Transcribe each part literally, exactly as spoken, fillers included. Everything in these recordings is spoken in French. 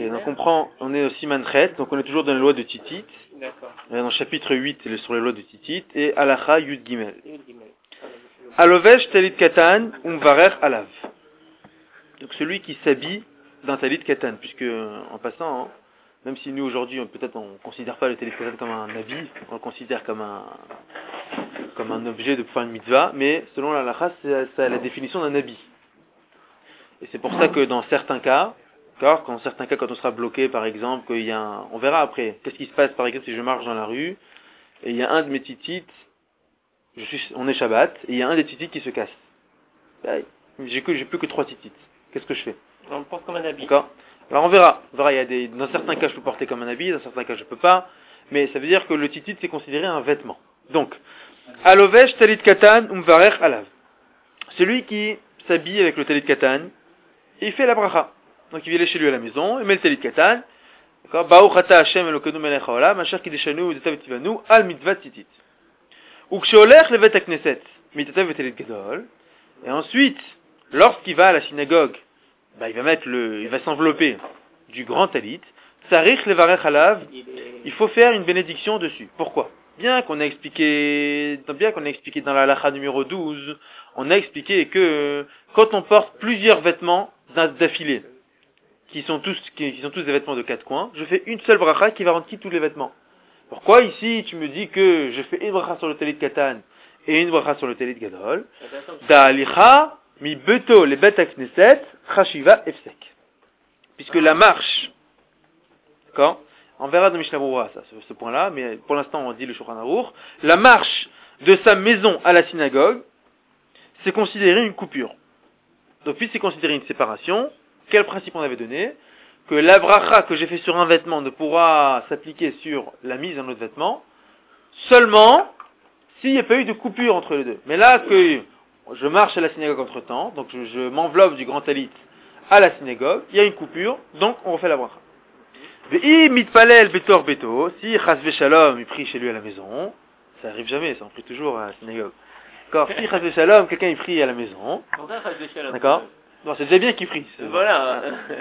donc on prend, on est au Siman Chet, donc on est toujours dans les lois de Titit. D'accord. Dans le chapitre huit, c'est sur les lois de Titit, et Halacha Yud Gimel. Alovesh talit katan umvarer alav. Donc celui qui s'habille d'un talit katan, puisque en passant, hein, même si nous aujourd'hui peut-être on ne considère pas le talit katan comme un habit, on le considère comme un comme un objet de faire une mitzvah, mais selon la halakha, c'est, c'est la définition d'un habit. Et c'est pour ça que dans certains cas, d'accord, dans certains cas quand on sera bloqué par exemple, qu'il y a un, on verra après, qu'est-ce qui se passe par exemple si je marche dans la rue, et il y a un de mes titites, je suis, on est Shabbat, et il y a un des titites qui se casse. J'ai, que, j'ai plus que trois titites. Qu'est-ce que je fais? On le porte comme un habit. D'accord. Alors on verra. On verra, il y a des, dans certains cas je peux porter comme un habit, dans certains cas je peux pas, mais ça veut dire que le titit c'est considéré un vêtement. Donc, Alovesh talit katan umvarer alav. Celui qui s'habille avec le talit katan, il fait la bracha. Donc il vient chez lui à la maison, il met le talit katan. D'accord. Baruch ata Hashem Elokeinu melech haolam, asher kideshanu udetav v'tivanu al mitzvat titit. Uksholech levet hakneset, mitatav v'talit gadol. Et ensuite, lorsqu'il va à la synagogue, bah, il va mettre le, il va s'envelopper du grand talit. Tsarich levarech alav. Il faut faire une bénédiction dessus. Pourquoi? Bien qu'on a expliqué, bien qu'on a expliqué dans la halakha numéro douze, on a expliqué que quand on porte plusieurs vêtements d'affilée, qui sont tous, qui sont tous des vêtements de quatre coins, je fais une seule bracha qui va rendre quitte tous les vêtements. Pourquoi ici tu me dis que je fais une bracha sur le talit katan et une bracha sur le talit gadol? Da'alicha mi beto le bet hakneset chashiva efsek. Puisque la marche, d'accord? On verra dans Mishnah Berurah ça, ce, ce point-là, mais pour l'instant on dit le Shulchan Aruch. La marche de sa maison à la synagogue, c'est considéré une coupure. Donc puisque c'est considéré une séparation, quel principe on avait donné? Que la bracha que j'ai fait sur un vêtement ne pourra s'appliquer sur la mise d'un autre vêtement, seulement s'il n'y a pas eu de coupure entre les deux. Mais là que je marche à la synagogue entre temps, donc je, je m'enveloppe du grand talit à la synagogue, il y a une coupure, donc on refait la bracha. Ve'i mitpalel betor beto, si chas v'shalom il prie chez lui à la maison, ça arrive jamais, ça on prie toujours à la synagogue. D'accord, si chas v'shalom quelqu'un il prie à la maison, d'accord, non c'est déjà bien qu'il prie. Voilà.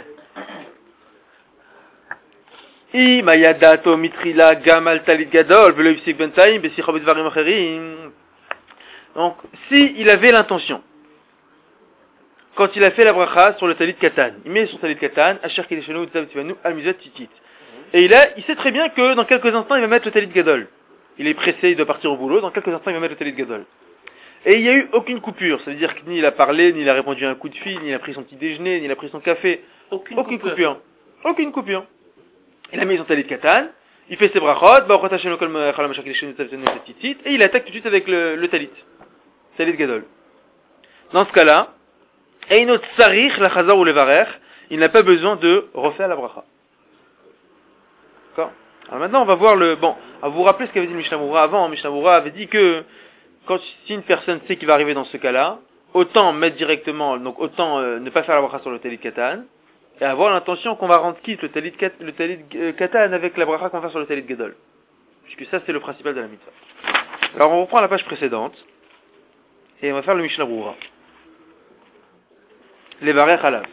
I mayadato mitrila gamal talit gadol velo yifsik bentaim besicha bedvarim acherim. Donc si il avait l'intention, quand il a fait la bracha sur le talit katan, il met sur le talit katan, asher kideshanu udetav v'tivanu al mitzvat titit. Et il a, il sait très bien que dans quelques instants il va mettre le talit gadol. Il est pressé, il doit partir au boulot, dans quelques instants il va mettre le talit gadol. Et il n'y a eu aucune coupure, ça veut dire que ni il a parlé, ni il a répondu à un coup de fil, ni il a pris son petit déjeuner, ni il a pris son café. Aucune, aucune coupure. coupure. Aucune coupure. Il a mis son talit katan, il fait ses brachot, baruch ata Hashem Elokeinu melech haolam asher kideshanu udetav v'tivanu titit, et il attaque tout de suite avec le, le talit. Talit gadol. Dans ce cas-là, Einot tsarich la chazar ou levarech, il n'a pas besoin de refaire la bracha. D'accord? Alors maintenant, on va voir le, bon, à vous rappeler ce qu'avait dit Mishnah Berurah avant. Mishnah Berurah avait dit que, quand, si une personne sait qu'il va arriver dans ce cas-là, autant mettre directement, donc autant euh, ne pas faire la bracha sur le talit katan, et avoir l'intention qu'on va rendre quitte le talit, le talit euh, katan avec la bracha qu'on va faire sur le talit gadol. Puisque ça, c'est le principal de la mitzvah. Alors, on reprend la page précédente, et on va faire le Mishnah Berurah. Les varech alav.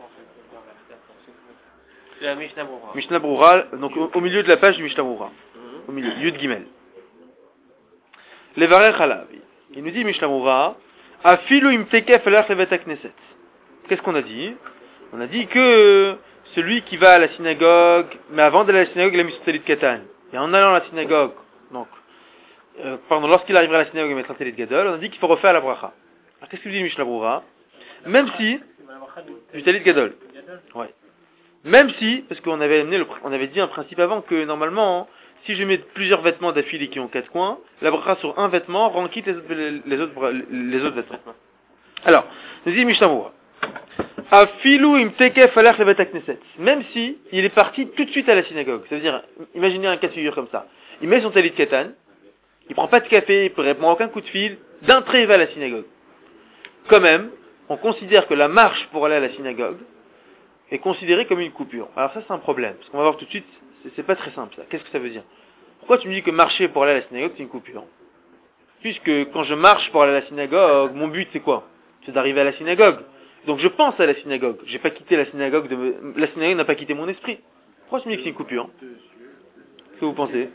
C'est la Mishnah Berurah. Mishnah Berurah, donc au, au milieu de la page du Mishnah Berurah. Au milieu, Yud Gimel. Les varech alav. Il nous dit Mishnah Berurah, afilu im tekef elach levet hakneset. Qu'est-ce qu'on a dit? On a dit que celui qui va à la synagogue, mais avant d'aller à la synagogue, il a mis son talit katan. Et en allant à la synagogue, donc, euh, pardon, lorsqu'il arrivera à la synagogue et mettra un talit gadol, on a dit qu'il faut refaire la bracha. Alors qu'est-ce que dit Mishnah Berurah? Même si, du talit gadol. Ouais. Même si, parce qu'on avait amené le, on avait dit un principe avant que normalement, si je mets plusieurs vêtements d'affilée qui ont quatre coins, la bracha sur un vêtement rend quitte les autres, les autres, les autres vêtements. Alors, nous dit Mishnah Berurah. Afilu im tekef alach levet hakneset. Même si il est parti tout de suite à la synagogue. Ça veut dire, imaginez un cas de figure comme ça. Il met son talit katan, il prend pas de café, il ne répond aucun coup de fil, d'un trait il va à la synagogue. Quand même, on considère que la marche pour aller à la synagogue est considérée comme une coupure. Alors ça c'est un problème, parce qu'on va voir tout de suite, c'est, c'est pas très simple ça. Qu'est-ce que ça veut dire? Pourquoi tu me dis que marcher pour aller à la synagogue c'est une coupure? Puisque quand je marche pour aller à la synagogue, mon but c'est quoi? C'est d'arriver à la synagogue. Donc je pense à la synagogue. J'ai pas quitté la synagogue de me... La synagogue n'a pas quitté mon esprit. Pourquoi tu me dis que c'est une coupure? Qu'est-ce que vous pensez?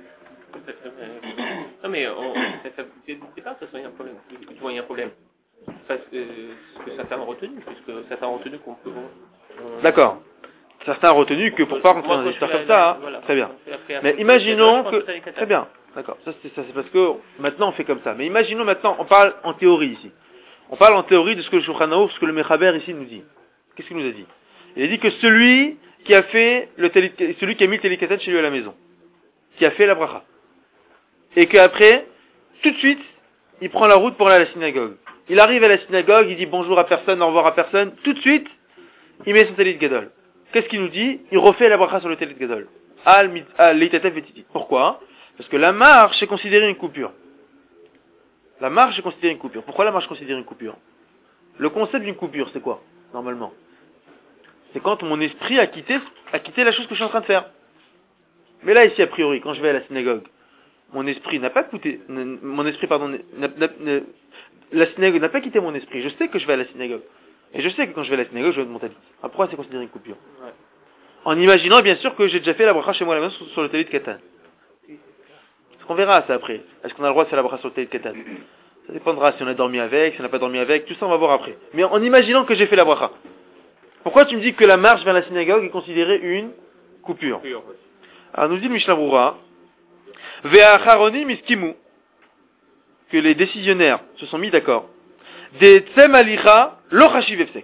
Non mais on, ça, ça, dès le départ, ça il y a un problème. Tu vois, il y a un problème. Parce que, que certains ont retenu, puisque certains ont retenu qu'on peut... On... D'accord. Certains ont retenu que pour pas rentrer dans des histoires comme ça, hein. Voilà. Très bien. Mais imaginons que... Très bien. D'accord. Ça c'est, ça c'est parce que maintenant on fait comme ça. Mais imaginons maintenant, on parle en théorie ici. On parle en théorie de ce que le Shulchan Aruch, ce que le Mechaber ici nous dit. Qu'est-ce qu'il nous a dit? Il a dit que celui qui a fait le téli, celui qui a mis le télécatat chez lui à la maison, qui a fait la bracha, et qu'après, tout de suite, il prend la route pour aller à la synagogue. Il arrive à la synagogue, il dit bonjour à personne, au revoir à personne, tout de suite, il met son télit gadol. Qu'est-ce qu'il nous dit? Il refait la bracha sur le télit gadol. Al leitatev vetiti. Pourquoi? Parce que la marche est considérée une coupure. La marche est considérée une coupure. Pourquoi la marche est considérée une coupure? Le concept d'une coupure, c'est quoi, normalement? C'est quand mon esprit a quitté, a quitté la chose que je suis en train de faire. Mais là, ici, a priori, quand je vais à la synagogue, mon esprit n'a pas quitté, mon esprit, pardon, n'a, n'a, n'a, la synagogue n'a pas quitté mon esprit. Je sais que je vais à la synagogue. Et je sais que quand je vais à la synagogue, je vais de mon talit. Alors pourquoi c'est considéré une coupure? Ouais. En imaginant, bien sûr, que j'ai déjà fait la bracha chez moi à la maison sur, sur le talit de Katan. Est-ce qu'on verra ça après? Est-ce qu'on a le droit de faire la bracha sur le talit de Katan? Ça dépendra si on a dormi avec, si on n'a pas dormi avec, tout ça on va voir après. Mais en imaginant que j'ai fait la bracha. Pourquoi tu me dis que la marche vers la synagogue est considérée une coupure? Alors nous dit le Mishnah Brura, Ve'acharonim iskimu, que les décisionnaires se sont mis d'accord, des tsem alicha lo chashiv efsek,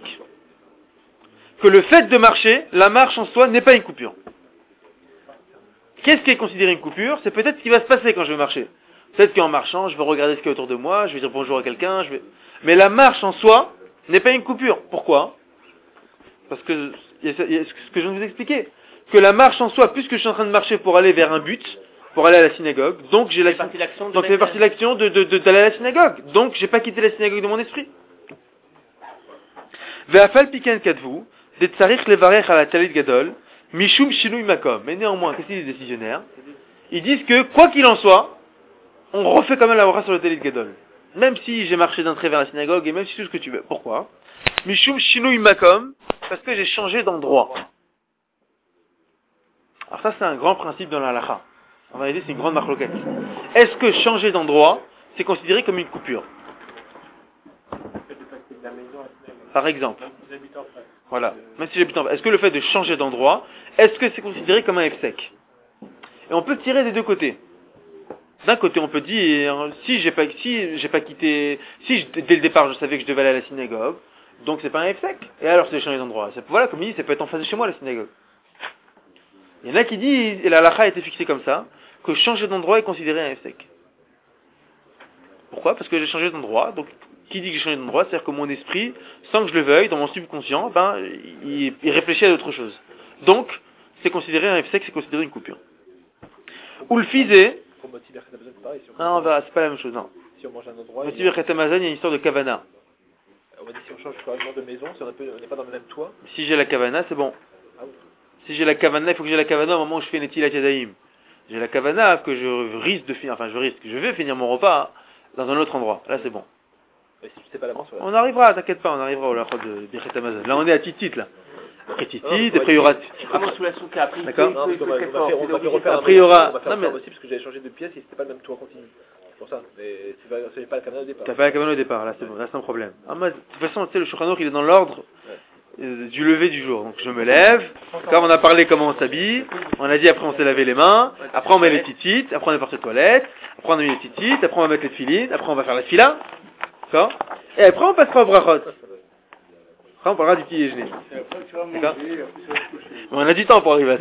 que le fait de marcher, la marche en soi n'est pas une coupure. Qu'est-ce qui est considéré une coupure? C'est peut-être ce qui va se passer quand je vais marcher. Peut-être qu'en marchant, je vais regarder ce qu'il y a autour de moi, je vais dire bonjour à quelqu'un, je vais... mais la marche en soi n'est pas une coupure. Pourquoi? Parce que, il y a, il y a ce que je viens de vous expliquer, que la marche en soi, puisque je suis en train de marcher pour aller vers un but, pour aller à la synagogue, donc j'ai la, donc ça fait partie de l'action de, de, de, d'aller à la synagogue, donc j'ai pas quitté la synagogue de mon esprit. Ve'afal piken kadvu, des tsarich levarech à la talit gadol, mishum shinui makom. Mais néanmoins, qu'est-ce qu'ils disent les décisionnaires? Ils disent que, quoi qu'il en soit, on refait quand même la bracha sur le talit gadol. Même si j'ai marché d'un trait vers la synagogue, et même si tout ce que tu veux. Pourquoi? Mishum shinui makom, parce que j'ai changé d'endroit. Alors ça, c'est un grand principe dans la halakha. En réalité, c'est une grande marloquette. Est-ce que changer d'endroit, c'est considéré comme une coupure? Par exemple. Voilà. Même si j'habite en... Est-ce que le fait de changer d'endroit, est-ce que c'est considéré comme un efsek? Et on peut tirer des deux côtés. D'un côté, on peut dire, si j'ai pas, si j'ai pas quitté, si je, dès le départ, je savais que je devais aller à la synagogue, donc c'est pas un efsek. Et alors, c'est changer d'endroit. Ça, voilà, comme il dit, ça peut être en face de chez moi, la synagogue. Il y en a qui disent, et la halakha a été fixée comme ça, que changer d'endroit est considéré un efsek. Pourquoi? Parce que j'ai changé d'endroit. Donc, qui dit que j'ai changé d'endroit, c'est-à-dire que mon esprit, sans que je le veuille, dans mon subconscient, ben, il, il réfléchit à d'autres choses. Donc, c'est considéré un efsek, c'est considéré une coupure. Ou le fizé. Pour motiver Khatamazon, c'est pareil. Si on non, va, c'est pas la même chose, non. Si on mange un endroit. Motiver Khatamazon, il y a une histoire de kavana. On va dire si on change carrément de maison, si on n'est pas dans le même toit. Si j'ai la kavana, c'est bon. Ah oui. Si j'ai la kavana, il faut que j'ai la kavana au moment où je fais Netilat Yadayim. J'ai la kavana que je risque de finir, enfin je risque, je vais finir mon repas dans un autre endroit. Là c'est bon. Mais si tu sais pas l'avance, voilà. On arrivera, t'inquiète pas, on arrivera au lachot de Birchet Hamazon. Là on est à Titit là. Après Titit, après il y aura... Comment sous la souka, après d'accord. Non, parce qu'on va, on va faire, on va faire refaire après il y aura... On va faire non, mais... aussi parce que j'avais changé de pièce et c'était pas le même toit continu. C'est pour ça. Mais c'est pas la caméra au départ. T'as pas la caméra au départ, là c'est bon, là c'est un problème. Ah, moi, de toute façon, tu sais, le Shulchan Aruch il est dans l'ordre euh, du lever du jour. Donc je me lève, comme on a parlé comment on s'habille, on a dit après on s'est lavé les mains, après on met les titites, après on est parti aux toilettes, après on a mis les titites, après on va mettre les filines, après on va faire la fila, d'accord? Et après on passera au brachot. Après on parlera du petit déjeuner. D'accord? On a du temps pour arriver à ça.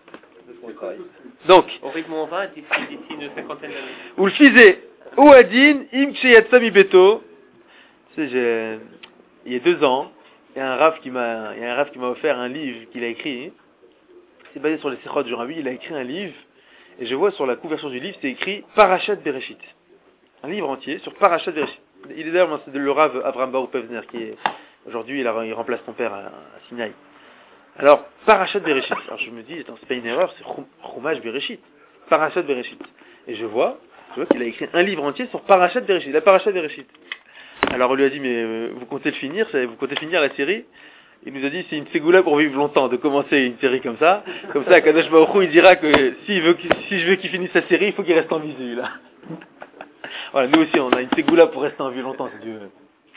Donc, au rythme où on va, d'ici une cinquantaine d'années. Ou le fizé, ou adin, im cheyatsami beto. Tu sais, j'ai, il y a deux ans, il y a un raf qui m'a, il y a un raf qui m'a offert un livre qu'il a écrit. C'est basé sur les Sechot du Rabbi. Il a écrit un livre, et je vois sur la couverture du livre, c'est écrit Parashat Bereshit. Un livre entier sur Parashat Bereshit. Il est d'ailleurs, c'est le Rav Avraham Baruch Pevner qui est, aujourd'hui, il, a, il remplace son père à, à Sinaï. Alors, Parashat Bereshit. Alors je me dis, attends, c'est pas une erreur, c'est Chumash Bereshit. Parashat Bereshit. Et je vois, je vois qu'il a écrit un livre entier sur Parashat Bereshit, la Parashat Bereshit. Alors on lui a dit, mais euh, vous comptez le finir, c'est- vous comptez finir la série? Il nous a dit, c'est une ségoula pour vivre longtemps, de commencer une série comme ça. Comme ça, Kadosh Baruch Hu, il dira que s'il veut, qu'il- si je veux qu'il finisse sa série, il faut qu'il reste en vie, celui-là. Voilà, nous aussi, on a une ségoula pour rester en vie longtemps, si Dieu veut.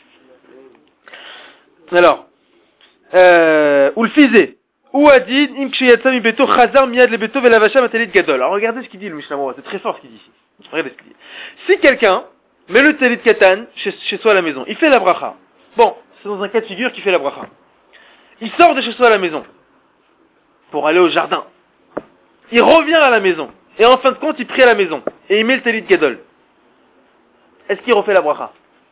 Alors, euh, ou le fizé. Ou adid, im kshiyatsa mi beto, chazar miyad le beto, velavasha matalit gadol. Alors regardez ce qu'il dit, le Mishnah Moura, c'est très fort ce qu'il dit ici. Regardez ce qu'il dit. Si quelqu'un met le talit katan chez, chez soi à la maison, il fait la bracha. Bon, c'est dans un cas de figure qu'il fait la bracha. Il sort de chez soi à la maison pour aller au jardin. Il revient à la maison. Et en fin de compte, il prie à la maison. Et il met le talit gadol. Est-ce qu'il refait la bracha?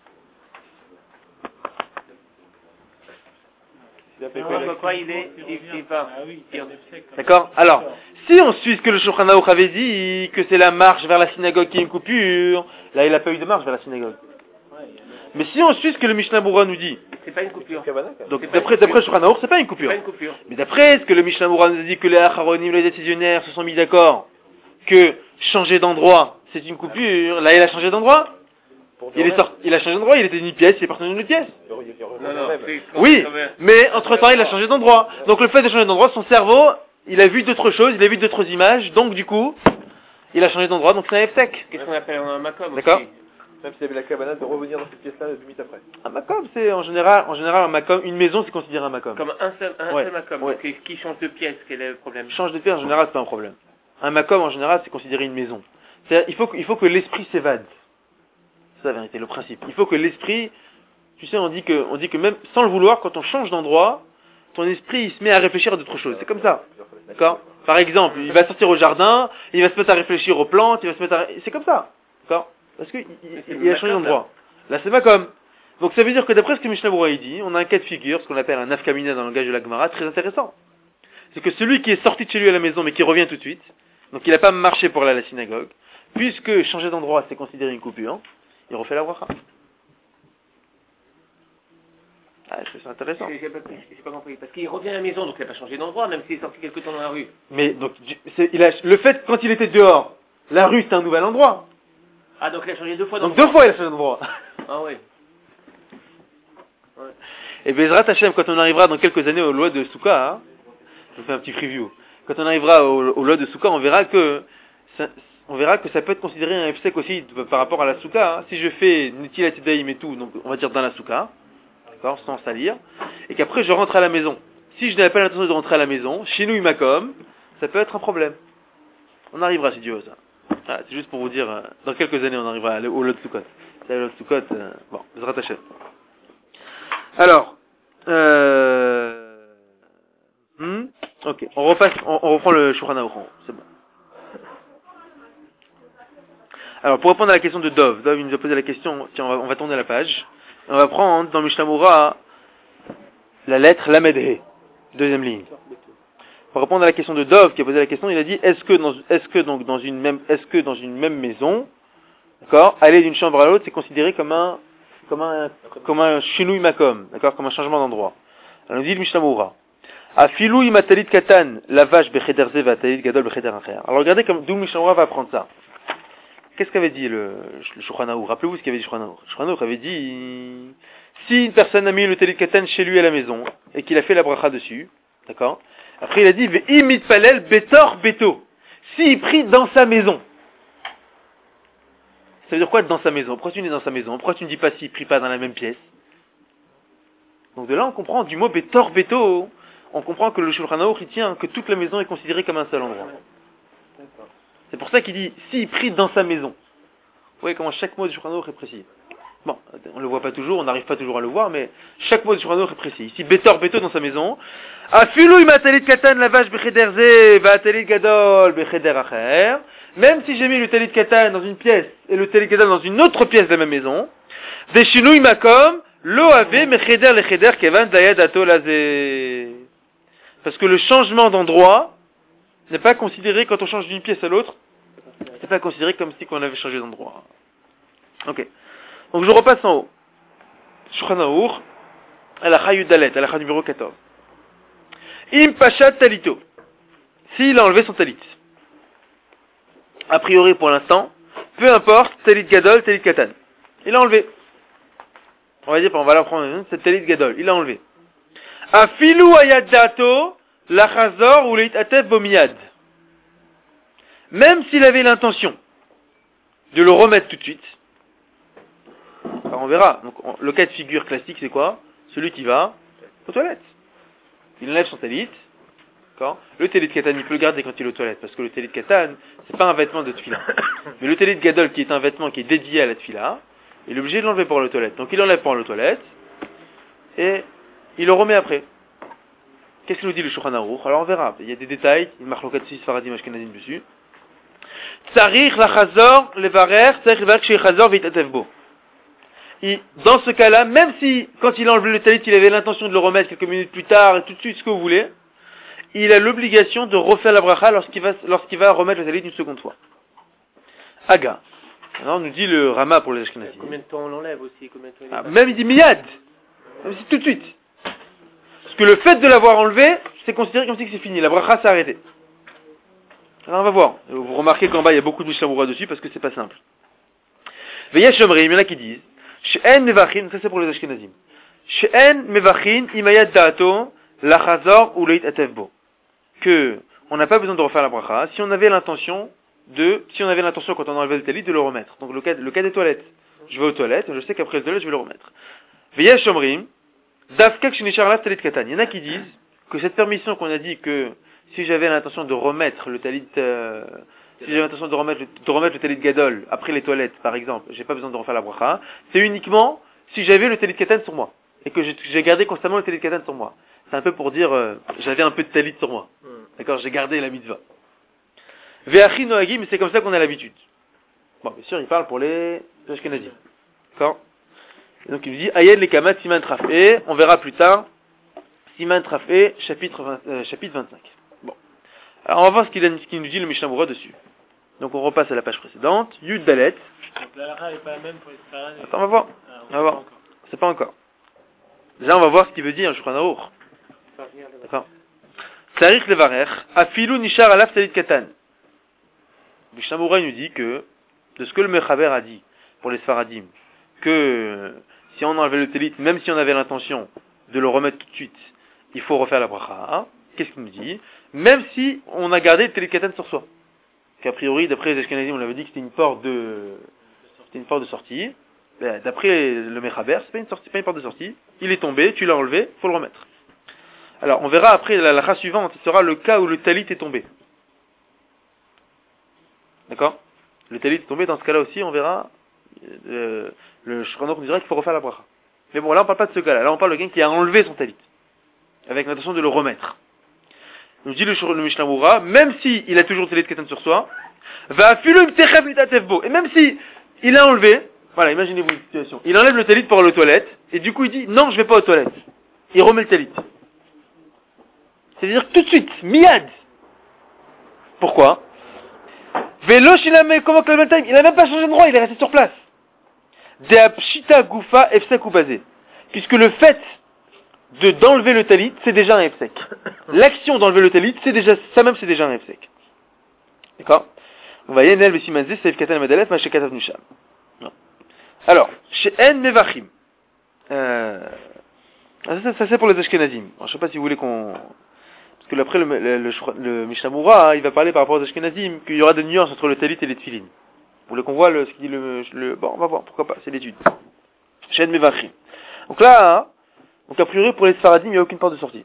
Pourquoi il est, il, il va. D'accord? Alors, si on suit ce que le Shulchan Aruch avait dit, que c'est la marche vers la synagogue qui est une coupure, là il n'a pas eu de marche vers la synagogue. Mais si on suit ce que le Mishnah Moura nous dit, c'est pas une coupure. donc d'après d'après le Shulchan Aruch, c'est pas une C'est coupure. pas une coupure. Mais d'après ce que le Mishnah Moura nous a dit, que les Acharonim, les décisionnaires se sont mis d'accord, que changer d'endroit, c'est une coupure, là il a changé d'endroit. Il est sorti, il a changé d'endroit, il était dans une pièce, il est parti dans une autre pièce. Non, non, c'est- Oui, mais entre-temps, il a changé d'endroit. Donc le fait de changer d'endroit, son cerveau, il a vu d'autres choses, il a vu d'autres images, donc du coup, il a changé d'endroit, donc c'est un F-sec. Qu'est-ce qu'on appelle un makom? D'accord. Même s'il y avait la cabane de revenir dans cette pièce-là deux minutes après. Un macom, c'est en général, en général un macom, une maison, c'est considéré un macom. Comme un seul, un Ouais, seul makom. ouais. Donc, qui change de pièce, quel est le problème? Change de pièce, en général, c'est pas un problème. Un macom, en général, c'est considéré une maison. C'est-à-dire, il faut que, il faut que l'esprit s'évade. C'est la vérité, le principe. Il faut que l'esprit, tu sais, on dit que, on dit que même sans le vouloir, quand on change d'endroit, ton esprit, il se met à réfléchir à d'autres choses. C'est comme ça. D'accord? Par exemple, il va sortir au jardin, il va se mettre à réfléchir aux plantes, il va se mettre à, c'est comme ça. D'accord? Parce qu'il il, il a changé d'endroit. Là, c'est pas comme. Donc ça veut dire que d'après ce que Mishnah Moura dit, on a un cas de figure, ce qu'on appelle un nafkamina dans le langage de la Gemara, très intéressant. C'est que celui qui est sorti de chez lui à la maison, mais qui revient tout de suite, donc il n'a pas marché pour aller à la synagogue, puisque changer d'endroit, c'est considéré une coupure, il refait la bracha. Ah, je trouve ça intéressant. J'ai pas, j'ai pas compris. Parce qu'il revient à la maison, donc il n'a pas changé d'endroit, même s'il est sorti quelque temps dans la rue. Mais donc, c'est, il a, le fait, quand il était dehors, la rue c'est un nouvel endroit. Ah, donc il a changé deux fois Donc d'endroit. deux fois il a changé d'endroit. Ah oui. Ouais. Et Bezrat Hashem, quand on arrivera dans quelques années aux lois de Souka, hein, je vous fais un petit preview. Quand on arrivera aux, aux lois de Souka, on verra que ça, on verra que ça peut être considéré un F-sec aussi par rapport à la Souka. Hein. Si je fais Netilat Yadayim et tout, donc on va dire dans la Souka, d'accord, sans salir, et qu'après je rentre à la maison. Si je n'avais pas l'intention de rentrer à la maison, chez nous Imakom, ça peut être un problème. On arrivera si Dieu veut ça. Ah, c'est juste pour vous dire, euh, dans quelques années on arrivera au lot de Soukot. C'est le lot de Soukot, euh, bon, Bezrat Hashem. Alors, euh... Hmm ok, on repasse, on, on reprend le Shulchan Aruch, c'est bon. Alors, pour répondre à la question de Dov, Dov il nous a posé la question, tiens, on va, on va tourner la page, on va prendre dans Mishnah Moura la lettre Lamed-He, deuxième ligne. Pour répondre à la question de Dov qui a posé la question, il a dit, est-ce que dans, est-ce que donc dans une même, est-ce que dans une même maison, d'accord, aller d'une chambre à l'autre, c'est considéré comme un, comme un, comme un shinui makom, d'accord, comme un changement d'endroit. Alors, il dit le Mishnah Moura. Afilou imatalit katan, la vache becheder ze vatalit gadol becheder acher. Alors, regardez comme, d'où le Mishnah Moura va apprendre ça. Qu'est-ce qu'avait dit le, le Shulchan Aruch? Rappelez-vous ce qu'avait dit le Shulchan Aruch. Le Shulchan Aruch avait dit, si une personne a mis le talit katan chez lui à la maison, et qu'il a fait la bracha dessus, d'accord? Après, il a dit, ve'im mitpalel betor beto. S'il prie dans sa maison. Ça veut dire quoi dans sa maison? Pourquoi tu n'es dans sa maison? Pourquoi tu ne dis pas s'il prie pas dans la même pièce? Donc de là, on comprend du mot betor beto, on comprend que le Shulchan Aruch, il tient que toute la maison est considérée comme un seul endroit. C'est pour ça qu'il dit, s'il prie dans sa maison. Vous voyez comment chaque mot du Shulchan Aruch est précis. Bon, on le voit pas toujours, on n'arrive pas toujours à le voir, mais chaque mot du Shulchan Aruch est précis. Ici, betor beto dans sa maison. Afilu imatalit katan la vache becheder ze, vatalit gadol becheder acher. Même si j'ai mis le talit katan dans une pièce et le talit gadol dans une autre pièce de la même maison, deshinui makom lo ave mecheder lecheder kevan dayad ato laze. Parce que le changement d'endroit n'est pas considéré quand on change d'une pièce à l'autre, c'est pas considéré comme si on avait changé d'endroit. Ok. Donc je repasse en haut. Shulchan Aruch, Halacha Yudalet, Halacha numéro quatorze. Im Pashat Talito. S'il a enlevé son talit. A priori pour l'instant, peu importe, talit gadol, talit katan. Il a enlevé. On va dire, on va la prendre, c'est talit gadol, il l'a enlevé. Afilu ayad dato, la chazor ou l'itatev bomiyad. Même s'il avait l'intention de le remettre tout de suite, alors on verra. Donc, on, le cas de figure classique, c'est quoi? Celui qui va aux toilettes. Il enlève son talit. D'accord? Le talit katan, il peut le garder quand il est aux toilettes, parce que le talit katan, c'est pas un vêtement de tefila. Mais le talit gadol, qui est un vêtement qui est dédié à la tefila, il est obligé de l'enlever pour aller aux toilettes. Donc il l'enlève pour aller aux toilettes, et il le remet après. Qu'est-ce qu'il nous dit le Shulchan Aruch? Alors on verra. Il y a des détails, il marque le six Faradim Ashkenazim dessus. Tsarich la chazor levarer, tsarich levarer chez chazor vitatev bo. Dans ce cas-là, même si, quand il a enlevé le talit, il avait l'intention de le remettre quelques minutes plus tard, et tout de suite, ce que vous voulez, il a l'obligation de refaire la bracha lorsqu'il va, lorsqu'il va remettre le talit une seconde fois. Aga. Alors, on nous dit le Rama pour les Ashkenazim. Combien de temps on l'enlève aussi? Combien de temps il Ah, même il dit miyad. Même si tout de suite. Parce que le fait de l'avoir enlevé, c'est considéré comme si c'est fini. La bracha s'est arrêtée. Alors, on va voir. Vous remarquez qu'en bas, il y a beaucoup de Mishnah dessus parce que c'est pas simple. Veyesh Omrim, il y en a qui disent, She'en mevachin, ça c'est pour les Ashkenazim. She'en mevachin, imayad da'ato, lachazor ou leit atevbo. Que, on n'a pas besoin de refaire la bracha, si on avait l'intention de, si on avait l'intention quand on enlevait le talit de le remettre. Donc le cas, le cas des toilettes. Je vais aux toilettes, je sais qu'après les toilettes, je vais le remettre. Veyesh Omrim, dafkek shenishar lav talit katan. Il y en a qui disent que cette permission qu'on a dit que, si j'avais l'intention de remettre le talit, euh, si j'avais l'intention de remettre, le, de remettre le talit gadol après les toilettes, par exemple, j'ai pas besoin de refaire la bracha, c'est uniquement si j'avais le talit katan sur moi. Et que j'ai, j'ai gardé constamment le talit katan sur moi. C'est un peu pour dire, euh, j'avais un peu de talit sur moi. Mm. D'accord, j'ai gardé la mitzvah. Ve'achi noagi, mais c'est comme ça qu'on a l'habitude. Bon, bien sûr, il parle pour les Ashkenazim. D'accord? Et donc il nous dit, Ayed les kamat siman trafé, on verra plus tard, siman trafé, chapitre, vingt, euh, chapitre vingt-cinq. Bon. Alors on va voir ce qu'il, a, ce qu'il nous dit le Mishnah Berurah dessus. Donc on repasse à la page précédente, Yud Dalet. Donc la halakha n'est pas la même pour les Sfarad. Attends, on va voir. Ah, on va voir. Pas c'est pas encore. Déjà on va voir ce qu'il veut dire, Shulchan Aruch. D'accord. Tsarich levarer, afilu nishar alaf talit katan. Le Mishnah Berurah nous dit que, de ce que le Mechaber a dit pour les Sfaradim, que si on enlevait le talit, même si on avait l'intention de le remettre tout de suite, il faut refaire la bracha. Qu'est-ce qu'il nous dit? Même si on a gardé le talit katan sur soi. Qu'a priori, d'après les Ashkenazim, on avait dit que c'était une porte de, c'était une porte de sortie. Ben, d'après le Mechaber, c'est pas une sortie, pas une porte de sortie. Il est tombé, tu l'as enlevé, faut le remettre. Alors, on verra après la halakha suivante, ce sera le cas où le talit est tombé. D'accord? Le talit est tombé, dans ce cas-là aussi, on verra, euh, le Shulchan Aruch nous dira qu'il faut refaire la bracha. Mais bon, là, on parle pas de ce cas-là. Là, on parle de quelqu'un qui a enlevé son talit. Avec l'intention de le remettre. Nous dit le, le Mishnah Berurah, même si il a toujours le talit katan sur soi, va filum techev litatevbo. Et même si il a enlevé, voilà, imaginez-vous une situation. Il enlève le talit pour aller aux toilettes, et du coup il dit, non, je vais pas aux toilettes. Il remet le talit. C'est-à-dire tout de suite, miyad. Pourquoi? Velo shilame, comment que le time, il a même pas changé d'endroit, il est resté sur place. Deapshita gufa efsek ou basé. Puisque le fait de d'enlever le talit, c'est déjà un efsek. L'action d'enlever le talit, c'est déjà, ça même c'est déjà un efsek. D'accord? On va y aller, Bessimanzé, Seif Katan Madalef, Maché Katav Nusham. Alors, chez En Mevachim. Euh, ça, ça c'est pour les Ashkenazim. Alors, je sais pas si vous voulez qu'on, parce que après le, le, le, le Mishnah Berurah, hein, il va parler par rapport aux Ashkenazim, qu'il y aura des nuances entre le talit et les tefilin. Vous voulez qu'on voit le, ce qu'il dit le, le, bon, on va voir, pourquoi pas, c'est l'étude. Chez En Mevachim. Donc là, hein, donc a priori pour les Sfaradim, il n'y a aucune porte de sortie.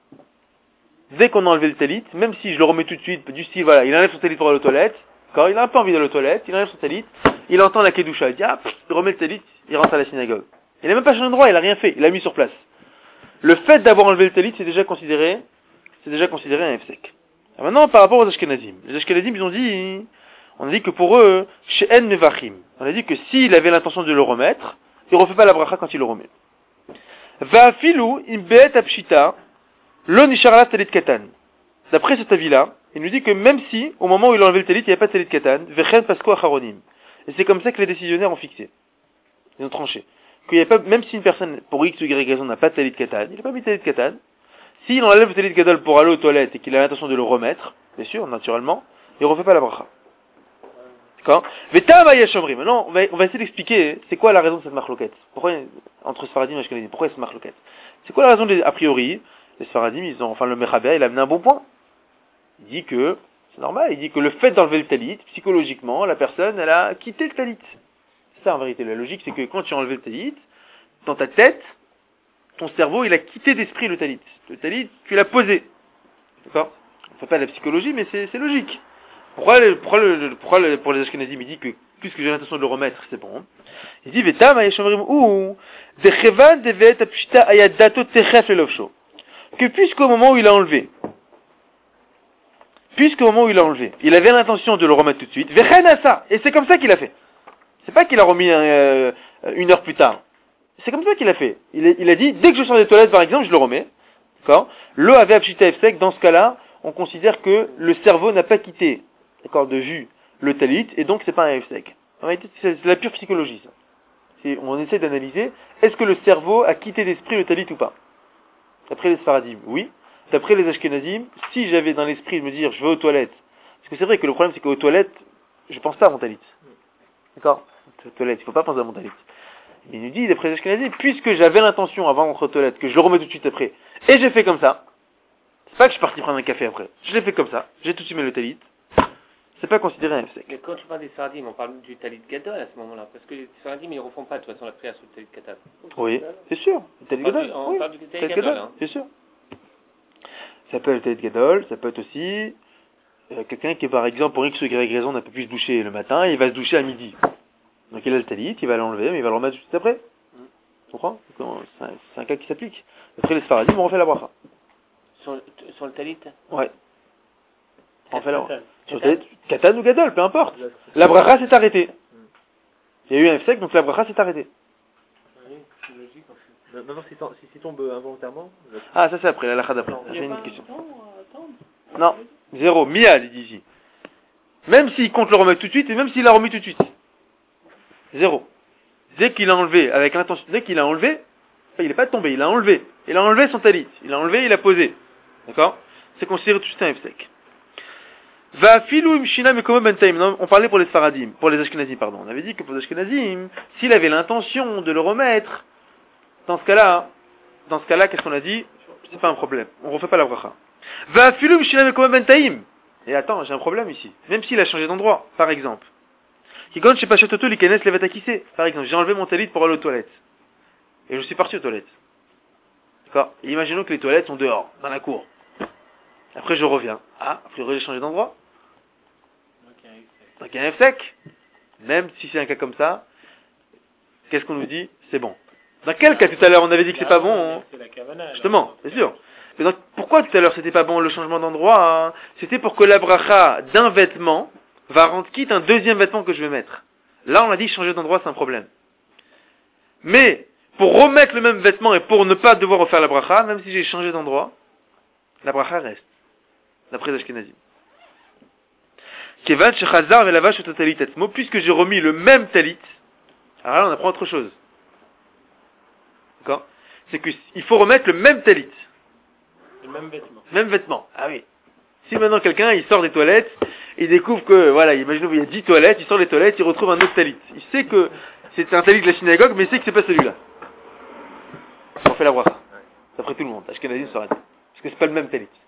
Dès qu'on a enlevé le talit, même si je le remets tout de suite, du style, voilà, il enlève son talit pour aller aux toilettes, quand il a un peu envie d'aller aux toilettes, il enlève son talit, il entend la kedusha, il dit, ah, pff, il remet le talit, il rentre à la synagogue. Il n'a même pas changé d'endroit, il a rien fait, il l'a mis sur place. Le fait d'avoir enlevé le talit, c'est déjà considéré, c'est déjà considéré un efsek. Maintenant, par rapport aux Ashkenazim. Les Ashkenazim, ils ont dit, on a dit que pour eux, chez En Mevachim, on a dit que s'il avait l'intention de le remettre, il refait pas la bracha quand il le remet. Va filou, imbeet apshita, lo nisharala talit katan. D'après cet avis-là, il nous dit que même si, au moment où il a enlevé le talit, il n'y a pas de talit katan, vechen pasko acharonim. Et c'est comme ça que les décisionnaires ont fixé. Ils ont tranché. Qu'il y a pas, même si une personne, pour X ou Y raison, n'a pas de talit katan, il n'a pas mis de talit katan, s'il enlève le talit gadol pour aller aux toilettes et qu'il a l'intention de le remettre, bien sûr, naturellement, il ne refait pas la bracha. D'accord? Vetam ayeshomri. Maintenant, on va, on va essayer d'expliquer c'est quoi la raison de cette marloquette. Pourquoi, entre Sfaradim et Ashkenazim, pourquoi cette marloquette? C'est quoi la raison de, a priori, les Sfaradim, ils ont, enfin, le Mechaber, il a amené un bon point. Il dit que, c'est normal, il dit que le fait d'enlever le talit, psychologiquement, la personne, elle a quitté le talit. C'est ça, en vérité. La logique, c'est que quand tu as enlevé le talit, dans ta tête, ton cerveau, il a quitté d'esprit le talit. Le talit, tu l'as posé. D'accord? On ne fait pas de la psychologie, mais c'est, c'est logique. Pourquoi, le, pourquoi, le, pourquoi le, pour les Ashkenazim, il dit que, puisque j'ai l'intention de le remettre, c'est bon. Il dit, Vetam ayeshomrim ou, dechevan devet apshita ayadato techef lelovsho. Que puisqu'au moment où il a enlevé, puisqu'au moment où il a enlevé, il avait l'intention de le remettre tout de suite, Vechenasa, et c'est comme ça qu'il a fait. C'est pas qu'il a remis euh, une heure plus tard. C'est comme ça qu'il a fait. Il a, il a dit, dès que je sors des toilettes, par exemple, je le remets. D'accord? L'eau avait apshita efsek, dans ce cas-là, on considère que le cerveau n'a pas quitté, d'accord, de vue le talit, et donc c'est pas un efsek. En réalité, c'est, c'est la pure psychologie, ça. C'est, on essaie d'analyser, est-ce que le cerveau a quitté d'esprit le talit ou pas? D'après les Sfaradim, oui. D'après les Ashkenazim, si j'avais dans l'esprit de me dire, je vais aux toilettes, parce que c'est vrai que le problème, c'est qu'aux toilettes, je pense pas à mon talit. D'accord? Aux toilettes, il faut pas penser à mon talit. Il nous dit, d'après les Ashkenazim, puisque j'avais l'intention avant d'entrer aux toilettes, que je le remets tout de suite après, et j'ai fait comme ça, c'est pas que je suis parti prendre un café après, je l'ai fait comme ça, j'ai tout de suite mis le talit, c'est pas considéré un efsek. Mais quand tu parles des Sfaradim, on parle du talit gadol à ce moment-là, parce que les Sfaradim, ils ne refont pas de toute façon la prière sur le talit gadol. Oui, c'est sûr. Le talit On parle gadol, du- on oui. parle du talit Talit gadol, gadol, hein. c'est sûr. Ça peut être le talit gadol, ça peut être aussi euh, quelqu'un qui, par exemple, pour X ou Y raison, n'a pas pu se doucher le matin, et il va se doucher à midi. Donc il a le talit, il va l'enlever, mais il va le remettre tout de suite après. Tu comprends? Donc, c'est, un, c'est un cas qui s'applique. Après les Sfaradim, on refait la bracha. Sur, le- sur le talit? Ouais. On refait la bracha. Katan. Sur le talit, katan ou gadol, peu importe. La bracha s'est arrêtée. Il y a eu un efsek, donc la bracha s'est arrêtée. Oui, c'est logique en fait. Maintenant, s'il tombe, si, s'il tombe involontairement, je- Ah, ça c'est après, la lacha d'après. Non, Ça, Il c'est n'y a une pas question. un temps à attendre? Non, zéro. Mial, il dit ici. Même s'il compte le remettre tout de suite, et même s'il l'a remis tout de suite. Zéro. Dès qu'il a enlevé, avec l'intention, dès qu'il a enlevé, enfin, il n'est pas tombé, il a enlevé. Il a enlevé son talit. Il a enlevé, il a posé. D'accord? C'est considéré tout de suite un efsek. Va filou imshina mekomo bentaim. Non, on parlait pour les Sfaradim, pour les Ashkenazim, pardon. On avait dit que pour les Ashkenazim, s'il avait l'intention de le remettre, dans ce cas-là, dans ce cas-là, qu'est-ce qu'on a dit? C'est pas un problème. On refait pas la bracha. Va filou imshina mekomo bentaim. Et attends, j'ai un problème ici. Même s'il a changé d'endroit, par exemple. Kigon chez Pachatoto l'ikenes levatakissé. Par exemple, j'ai enlevé mon talit pour aller aux toilettes. Et je suis parti aux toilettes. D'accord? Et imaginons que les toilettes sont dehors, dans la cour. Après, je reviens. Ah, a priori, j'ai changé d'endroit. Ok, c'est- Donc, il y a un efsek. Même si c'est un cas comme ça, qu'est-ce qu'on nous dit? C'est bon. Dans quel cas tout à l'heure on avait dit que c'est pas bon? Hein? C'est la kavana. Justement, c'est sûr. Mais donc, pourquoi tout à l'heure c'était pas bon le changement d'endroit? Hein? C'était pour que la bracha d'un vêtement va rendre quitte un deuxième vêtement que je vais mettre. Là, on a dit changer d'endroit, c'est un problème. Mais, pour remettre le même vêtement et pour ne pas devoir refaire la bracha, même si j'ai changé d'endroit, la bracha reste. D'après les Ashkenazim. Kevan shechazar velavash talit atzmo, puisque j'ai remis le même talit, alors là on apprend autre chose. D'accord? C'est qu'il faut remettre le même talit. Le même vêtement. Même vêtement. Ah oui. Si maintenant quelqu'un il sort des toilettes, il découvre que, voilà, imaginons qu'il y a dix toilettes, il sort des toilettes, il retrouve un autre talit. Il sait que c'est un talit de la synagogue, mais il sait que c'est pas celui-là. On fait la bracha. D'après tout le monde. Ashkenazim s'arrête. Parce que c'est pas le même talit.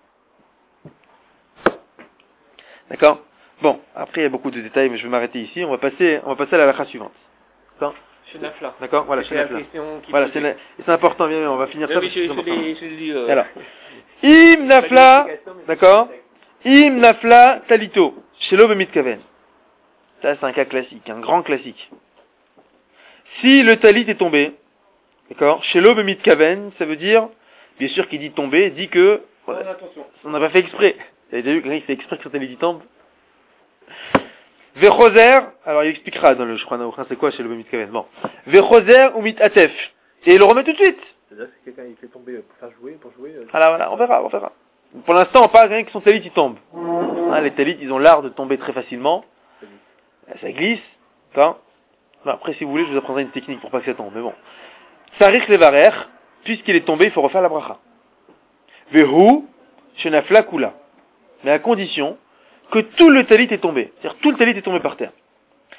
D'accord? Bon, après il y a beaucoup de détails, mais je vais m'arrêter ici. On va passer, on va passer à la halakha suivante. D'accord? Chez Nafla. D'accord? Voilà, C'est c'est la la question qui Voilà, posait. c'est, la- c'est important, bien, bien, on va finir Oui, ça. oui, parce que je, c'est je important. l'ai, je l'ai, euh, Alors. Im nafla, d'accord? Im nafla talito, shelo bemitkaven. Ça, c'est un cas classique, un grand classique. Si le talit est tombé, d'accord? Shelo bemitkaven, ça veut dire, bien sûr qu'il dit tomber, dit que, voilà, Bon, attention. on n'a pas fait exprès. Vous avez déjà vu quelqu'un qui fait exprès que son talit tombe? Vechoser, alors il expliquera dans le Shulchan c'est quoi chez le bemitkaven. Bon. Vechoser ou mitatef. Et il le remet tout de suite. c'est-à-dire que quelqu'un il fait tomber pour faire jouer, pour jouer. euh, Voilà, voilà, on verra, on verra. Pour l'instant, on parle rien que son talit il tombe. Hein, les talits, ils ont l'art de tomber très facilement. Ça glisse. Hein. Bon, après, si vous voulez, je vous apprendrai une technique pour pas que ça tombe. Mais bon. Sarich levarer, puisqu'il est tombé, il faut refaire la bracha. Vehu, shenafla kula. Mais à condition que tout le talit est tombé. C'est-à-dire tout le talit est tombé par terre.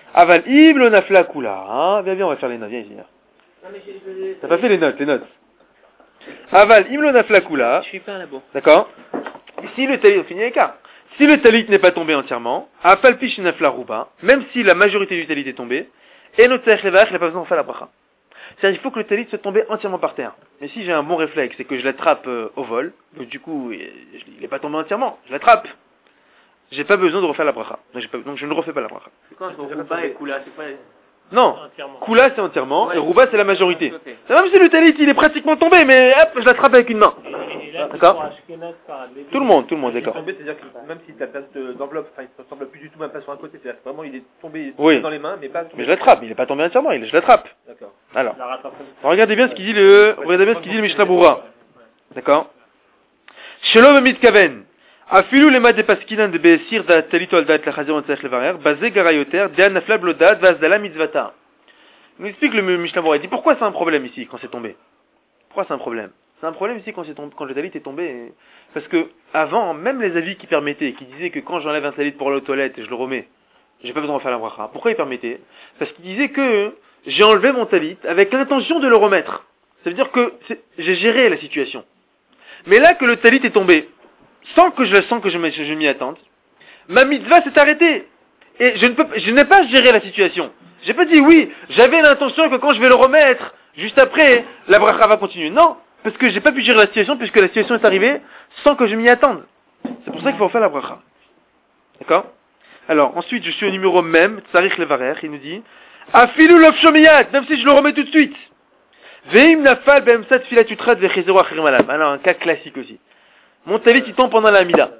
Aval im lo nafla kula. Hein? Viens, viens, on va faire les notes. Viens ici. T'as pas fait les notes, les notes. Aval im lo nafla kula. Je suis pas là-bas. D'accord. Si le talit, on finit avec un. Si le talit n'est pas tombé entièrement, afal pish nafla ruba, même si la majorité du talit est tombée, et notre tzarich levarech, il n'a pas besoin de faire la bracha. C'est-à-dire qu'il faut que le talit soit tombé entièrement par terre. Mais si j'ai un bon réflexe et que je l'attrape euh, au vol, donc du coup, il n'est pas tombé entièrement, je l'attrape. J'ai pas besoin de refaire la bracha. Donc, pas, donc je ne refais pas la bracha. C'est quoi entre Rouba et Kula? C'est pas... Non, Entièrement. Kula c'est entièrement, Ouais. et Rouba c'est la majorité. Ok. C'est même si le talit il est pratiquement tombé, mais hop, je l'attrape avec une main. Et, et là, D'accord. pour Ashkenaz, par les- Tout le monde, tout le monde, d'accord. Tombé, c'est-à-dire que même si ta place de- d'enveloppe, enfin, il ne s'enveloppe plus du tout, même pas sur un côté, c'est-à-dire que vraiment il est tombé Oui. dans les mains, mais pas. Mais je l'attrape, il n'est pas tombé entièrement, il, je l'attrape. D'accord. Alors, La rattrape. regardez bien ce qu'il dit le, regardez bien ce qu'il dit le Mishnah Berurah. D'accord. Shalom mitkaven. Afilu lema de paskinan de be'esir da talit al dat la chazir on tzarich levarer, bazé garayoter, de anafla blodat, vazdala mitzvata. Il nous explique le Mishnah Berurah. Il dit pourquoi c'est un problème ici quand c'est tombé. Pourquoi c'est un problème? C'est un problème ici quand, c'est tombé, quand le talit est tombé. Parce que avant, même les avis qui permettaient, qui disaient que quand j'enlève un talit pour aller aux toilettes et je le remets, j'ai pas besoin de faire la bracha. Pourquoi ils permettaient? Parce qu'ils disaient que j'ai enlevé mon talit avec l'intention de le remettre. Ça veut dire que c'est- j'ai géré la situation. Mais là que le talit est tombé, sans que je le sens que je m'y je m'y attende, ma mitzvah s'est arrêtée. Et je ne peux, je n'ai pas géré la situation. J'ai pas dit oui, j'avais l'intention que quand je vais le remettre, juste après, la bracha va continuer. Non, parce que j'ai pas pu gérer la situation puisque la situation est arrivée sans que je m'y attende. C'est pour ça qu'il faut faire la bracha. D'accord? Alors, ensuite, je suis au numéro même, Tzarich Levarer, il nous dit, Afilu l'ofshomiyat, même si je le remets tout de suite. Veim nafal be'emsat filat utrat ve'chezeru achirim alav. Alors, un cas classique aussi. Mon talit, il tombe pendant la mida.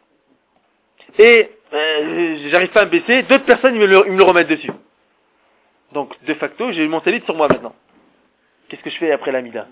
Et, euh, j'arrive pas à me baisser, d'autres personnes, ils me le, ils me le remettent dessus. Donc, de facto, j'ai mon talit sur moi maintenant. Qu'est-ce que je fais après la mida?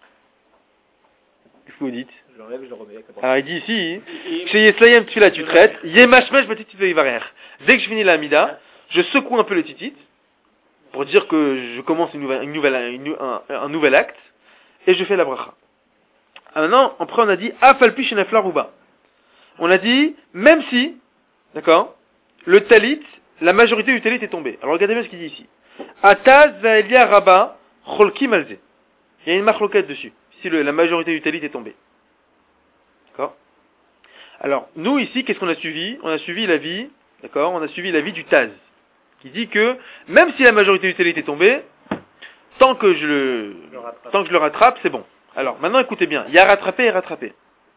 Qu'est-ce que vous dites? Je l'enlève, je le remets avec la bracha. Alors, il dit ici, chez Yeslayem Tfilat Utret, Yemashmesh Batitit Veivarer. Dès que je finis la mida, je secoue un peu le titit, pour dire que je commence une nouvelle, une nouvelle, une- un, un nouvel acte, et je fais la bracha. Ah, maintenant, après on a dit, Afalpi Shenafla Ruba. On a dit, même si, d'accord, le talit, la majorité du talit est tombée. Alors regardez bien ce qu'il dit ici. Ataz Vaelia Rabba Cholki Malze. Il y a une marloquette dessus, si le- la majorité du talit est tombée. D'accord? Alors, nous ici, qu'est-ce qu'on a suivi? On a suivi l'avis, d'accord? On a suivi l'avis du Taz, qui dit que, même si la majorité du talit est tombée, tant que je le, Le rattrape. tant que je le rattrape, c'est bon. Alors, maintenant écoutez bien, il y a rattrapé et rattrapé.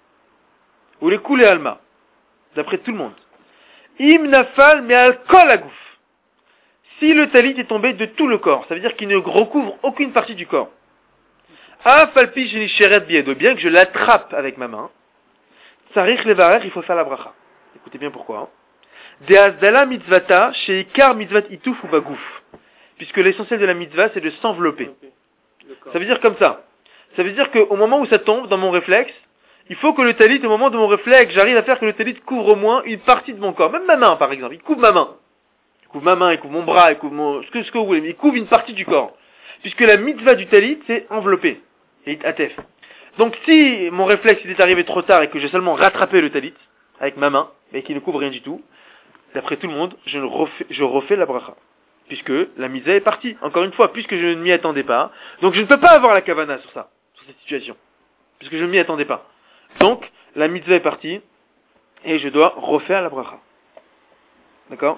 Ou les coups et alma, d'après tout le monde. Im nafal me al kol agouf. Si le talit est tombé de tout le corps, ça veut dire qu'il ne recouvre aucune partie du corps. Afalpi sheni sheret biedo, bien que je l'attrape avec ma main. Tzarich levarer, il faut faire la bracha. Écoutez bien pourquoi. De azdala mitzvata, sheikar mitzvat ituf ou bagouf. Puisque l'essentiel de la mitzvah, c'est de s'envelopper. Ça veut dire comme ça. Ça veut dire qu'au moment où ça tombe, dans mon réflexe, il faut que le talit, au moment de mon réflexe, j'arrive à faire que le talit couvre au moins une partie de mon corps. Même ma main, par exemple. Il couvre ma main. Il couvre ma main, il couvre mon bras, il couvre mon, ce que, ce que vous voulez, mais il couvre une partie du corps. Puisque la mitzvah du talit, c'est envelopper. Et atef. Donc si mon réflexe il est arrivé trop tard et que j'ai seulement rattrapé le talit, avec ma main, mais qui ne couvre rien du tout, d'après tout le monde, je, ne refais, je refais la bracha. Puisque la mitzvah est partie. Encore une fois, puisque je ne m'y attendais pas. Donc je ne peux pas avoir la kavana sur ça, sur cette situation. Puisque je ne m'y attendais pas. Donc, la mitzvah est partie, et je dois refaire la bracha. D'accord?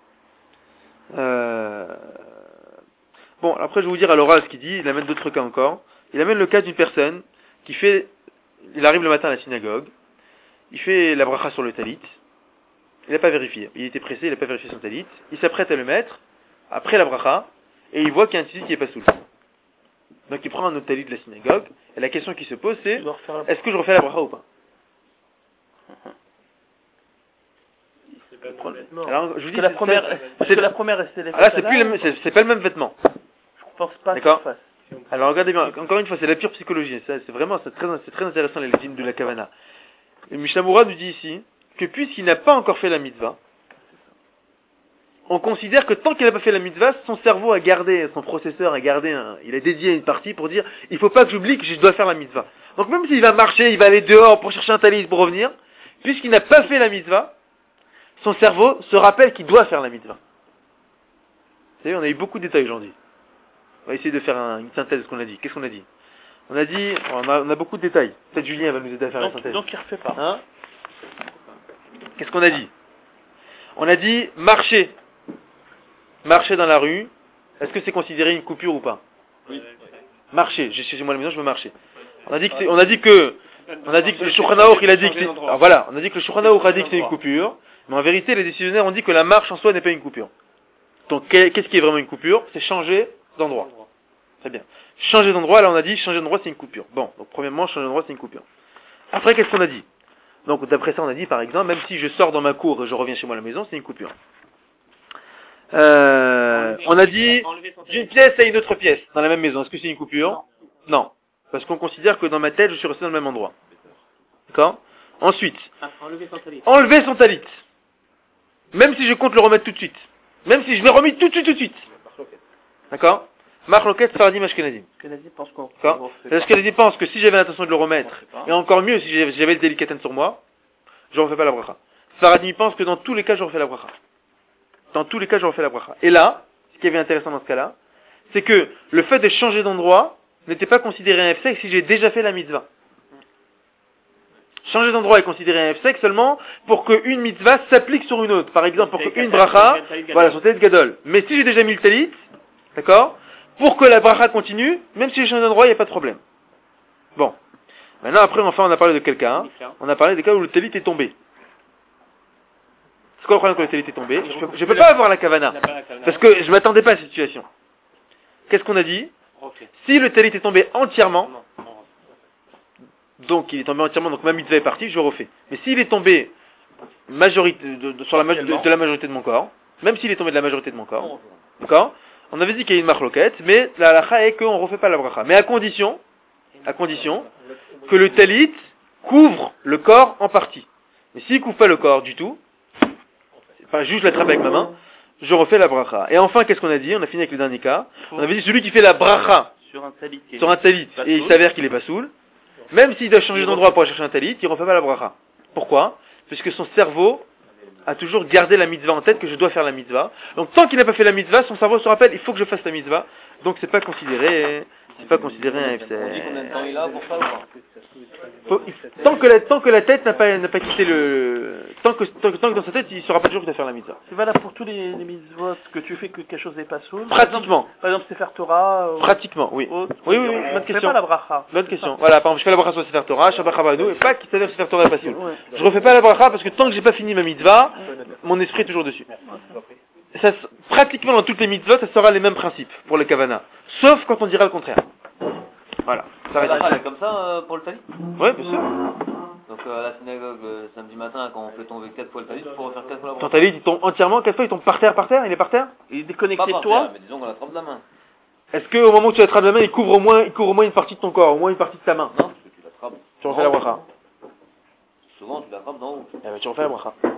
euh... Bon, après je vais vous dire à l'oral ce qu'il dit, il amène d'autres cas encore. Il amène le cas d'une personne qui fait, il arrive le matin à la synagogue, il fait la bracha sur le talit, il n'a pas vérifié, il était pressé, il n'a pas vérifié son talit, il s'apprête à le mettre, après la bracha, et il voit qu'il y a un talit qui est pas sous le. Donc il prend un autre talit de la synagogue, et la question qui se pose c'est, est-ce que je refais la bracha ou pas? C'est pas le vêtement. Alors, je vous dis, que la c'est- première, c'est- parce c'est- que la première, c'est les ah là, c'est plus le même- c'est c'est pas le même vêtement. Je pense pas D'accord. que ça fasse. Alors regardez bien, encore une fois, c'est la pure psychologie, ça, c'est vraiment, c'est très, c'est très intéressant les légumes de la Kavana. Le Mishnah Berurah nous dit ici, que puisqu'il n'a pas encore fait la mitzvah, on considère que tant qu'il n'a pas fait la mitzvah, son cerveau a gardé, son processeur a gardé, un, il a dédié une partie pour dire, il faut pas que j'oublie que je dois faire la mitzvah. Donc même s'il va marcher, il va aller dehors pour chercher un talit pour revenir, puisqu'il n'a pas fait la mitzvah, son cerveau se rappelle qu'il doit faire la mitzvah. savez, on a eu beaucoup de détails aujourd'hui. On va essayer de faire un, une synthèse de ce qu'on a dit. Qu'est-ce qu'on a dit? On a dit, on a, on a beaucoup de détails. Peut-être Julien va nous aider à faire Donc, la synthèse. donc il refait pas. Hein? Qu'est-ce qu'on a dit? On a dit marcher. Marcher dans la rue. Est-ce que c'est considéré une coupure ou pas? Oui. Marcher. J'ai chez moi à la maison, je veux marcher. On a dit que, c'est- on a dit que, on a dit que le Shulchan Aruch, il a dit que c'est, alors voilà, on a dit que le Shulchan Aruch a dit que c'est une coupure, mais en vérité, les décisionnaires ont dit que la marche en soi n'est pas une coupure. Donc, qu'est-ce qui est vraiment une coupure? C'est changer d'endroit. Très bien. Changer d'endroit, là on a dit changer d'endroit c'est une coupure. Bon, donc premièrement, changer d'endroit c'est une coupure. Après, qu'est-ce qu'on a dit? Donc d'après ça, on a dit par exemple, même si je sors dans ma cour et je reviens chez moi à la maison, c'est une coupure. Euh, on a dit d'une pièce à une autre pièce dans la même maison. Est-ce que c'est une coupure? Non. Parce qu'on considère que dans ma tête, je suis resté dans le même endroit. D'accord? Ensuite, Ah, enlever son talit. enlever son talit. Même si je compte le remettre tout de suite. Même si je l'ai remis tout de suite, tout de suite. D'accord? Marloquet, Sfaradim, Ashkenazim. Ashkenazim pense qu'on D'accord? Parce qu'Ashkenazim pense que si j'avais l'intention de le remettre, et encore mieux si j'avais j'avais le délicaten sur moi, je ne refais pas la bracha. Sfaradim pense que dans tous les cas, je refais la bracha. Dans tous les cas, je refais la bracha. Et là, ce qui est intéressant dans ce cas-là, c'est que le fait de changer d'endroit n'était pas considéré un F-sec si j'ai déjà fait la mitzvah. Changer d'endroit est considéré un F-sec seulement pour qu'une mitzvah s'applique sur une autre. Par exemple, pour qu'une bracha, voilà, son talit gadol. Mais si j'ai déjà mis le talit, d'accord, pour que la bracha continue, même si j'ai changé d'endroit, il n'y a pas de problème. Bon. Maintenant, après, enfin, on a parlé de quel cas, hein? On a parlé des cas où le talit est tombé. C'est quoi le problème quand le talit est tombé? Je ne peux pas avoir la kavana. Parce que je m'attendais pas à cette situation. Qu'est-ce qu'on a dit? Si le talit est tombé entièrement, donc il est tombé entièrement, donc ma mitzvah est partie, je refais. Mais s'il est tombé majorité, de, de, sur la, de, de la majorité de mon corps, même s'il est tombé de la majorité de mon corps, d'accord? On avait dit qu'il y a une marloquette, mais la halakha est qu'on ne refait pas la bracha. Mais à condition, à condition, que le talit couvre le corps en partie. Mais s'il ne couvre pas le corps du tout, enfin juste je l'attrape avec ma main, je refais la bracha. Et enfin, qu'est-ce qu'on a dit? On a fini avec le dernier cas. On avait dit celui qui fait la bracha sur un talit, sur un talit et il s'avère qu'il est pas soul, même s'il doit changer d'endroit pour aller chercher un talit, il ne refait pas la bracha. Pourquoi? Parce que son cerveau a toujours gardé la mitzvah en tête, que je dois faire la mitzvah. Donc tant qu'il n'a pas fait la mitzvah, son cerveau se rappelle, il faut que je fasse la mitzvah. Donc c'est pas considéré, c'est pas considéré un F C. Faut- tant que la, tant que la tête n'a pas, n'a pas quitté le, tant que, tant que, tant que dans sa tête, il se rappelle toujours qu'il doit faire la mitzvah. C'est valable pour tous les, les mitzvot que tu fais que quelque chose n'est pas soul. Pratiquement. Par exemple, c'est faire Torah. Euh, Pratiquement, oui. autre, Oui, oui, oui, on bonne fait question. pas la bracha. Bonne question. Voilà, par exemple, je fais la bracha sur Sefer Torah, Shabbat Chabadou, et pas qu'il s'avère Sefer Torah est pas soul. Ouais. Je refais pas la bracha parce que tant que j'ai pas fini ma mitzvah, mon esprit est toujours dessus. Ça, s- pratiquement dans toutes les mitzvot, ça sera les mêmes principes pour le kavana. Sauf quand on dira le contraire. Voilà. Ça La reste- bracha, elle est comme ça euh, pour le talit. Ouais, bien sûr. Donc euh, à la synagogue le samedi matin, quand on fait tomber quatre fois le talit, il faut refaire quatre fois la Ton bracha. talit, il tombe entièrement, quatre fois, il tombe par terre, par terre, il est par terre. Il est Pas déconnecté de par toi. terre, mais disons qu'on l'attrape de la main. Est-ce qu'au moment où tu attrapes la main, il couvre au moins, il couvre au moins une partie de ton corps, au moins une partie de ta main? Non, parce que tu l'attrapes. Tu refais la bracha. Souvent tu l'attrapes d'en haut. Eh ben, tu refais la bracha. On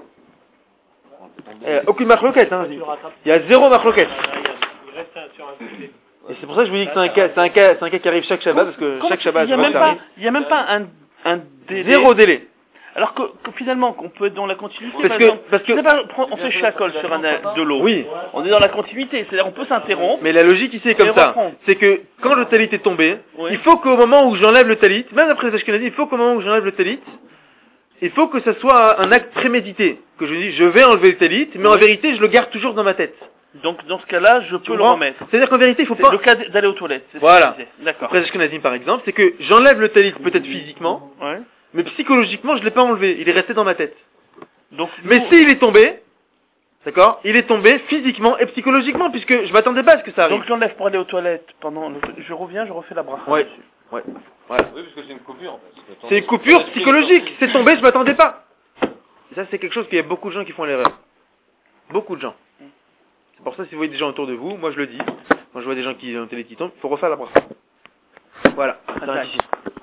le fait tomber. Eh, aucune marloquette, hein. Tu le rattrapes. Il y a zéro marloquette. Il reste un- sur un côté. Et c'est pour ça que je vous dis que c'est un cas, c'est un cas, c'est un cas qui arrive chaque Shabbat, parce que Comment chaque tu- Shabbat, il y a je vois même que ça pas, arrive. il y a même pas un, un délai. Zéro délai. Alors que, que finalement, qu'on peut être dans la continuité. Parce par que- exemple, parce que- tu sais pas, prends- on fait chacol sur un de l'eau. Oui. On est dans la continuité, c'est-à-dire on peut s'interrompre. Mais la logique ici est comme Et ça. reprendre. C'est que quand le talit est tombé, Oui. il faut qu'au moment où j'enlève le talit, même après les Ashkenazim, il faut qu'au moment où j'enlève le talit, il faut que ça soit un acte prémédité. Que je dis, je vais enlever le talit, mais en Oui. vérité, je le garde toujours dans ma tête. Donc dans ce cas-là, je Tu peux le comprends? remettre. C'est-à-dire qu'en vérité, il faut C'est pas... le cas d'aller aux toilettes. c'est ce Voilà. que je disais. D'accord. Après les Ashkenazim, par exemple, c'est que j'enlève le talit peut-être physiquement, Ouais. mais psychologiquement, je l'ai pas enlevé. Il est resté dans ma tête. Donc, Mais nous- s'il est tombé, d'accord, il est tombé physiquement et psychologiquement, puisque je m'attendais pas à ce que ça arrive. donc je l'enlève pour aller aux toilettes pendant le... Je reviens, je refais la bracha. Ouais. dessus. Ouais. Voilà. Oui, parce que c'est une coupure en fait. C'est une coupure psychologique. C'est tombé, je m'attendais pas. Et ça, c'est quelque chose qu'il y a beaucoup de gens qui font l'erreur. Beaucoup de gens. C'est pour ça, si vous voyez des gens autour de vous, moi je le dis, quand je vois des gens qui ont télé qui tombent, il faut refaire la bracha. Voilà. Ça reste ici.